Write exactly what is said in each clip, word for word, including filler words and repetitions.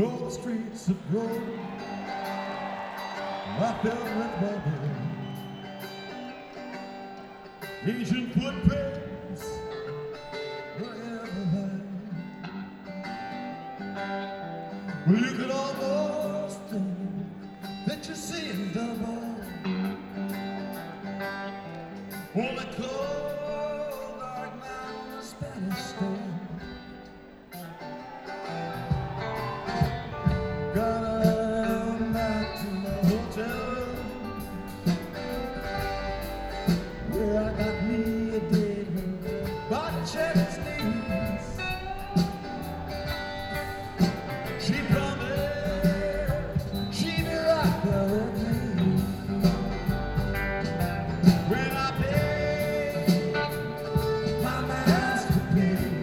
Roll the streets of gold, I felt with bubble. Ancient footprints wherever there. Well, you could almost think that you're seeing double. On the cold dark night on the Spanish Stone. Got on back to my hotel room, where I got me a date with Bob Check's niece. She promised she'd be right there with me when I paid my masterpiece.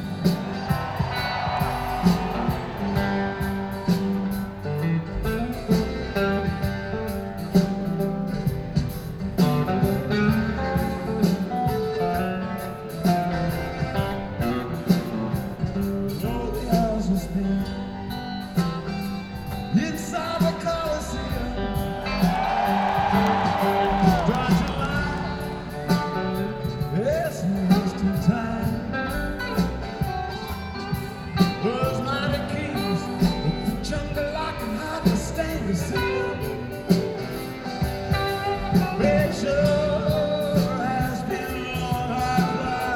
Inside the Coliseum, dry July, it's wasting time. Those mighty keys, the jungle lock and hardly stand to see. It sure has been a long hard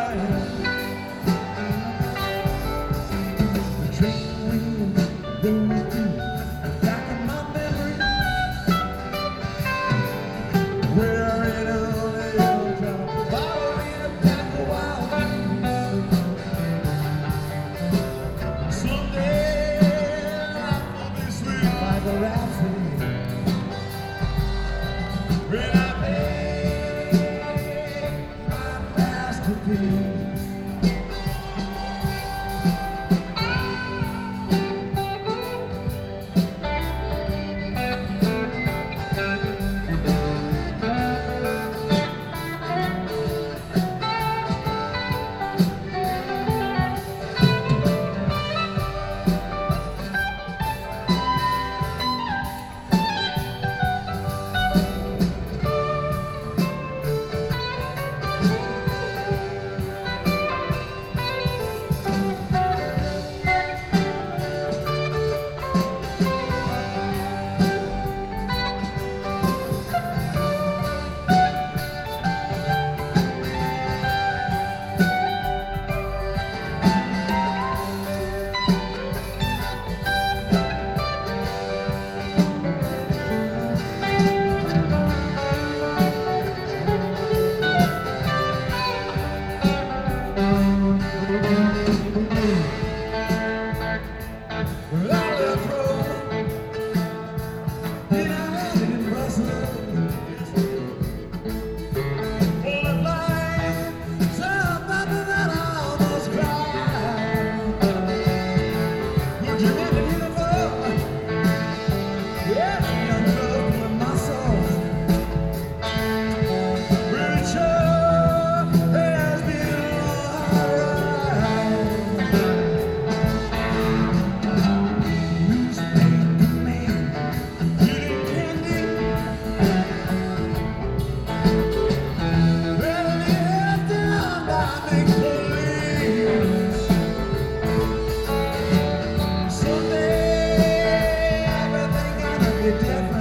ride. The train wheels going through back in my memory, where in a little drop, following a pack of wild geese. Someday life will be sweet like a rhapsody when I make my masterpiece. Someday everything gonna be different.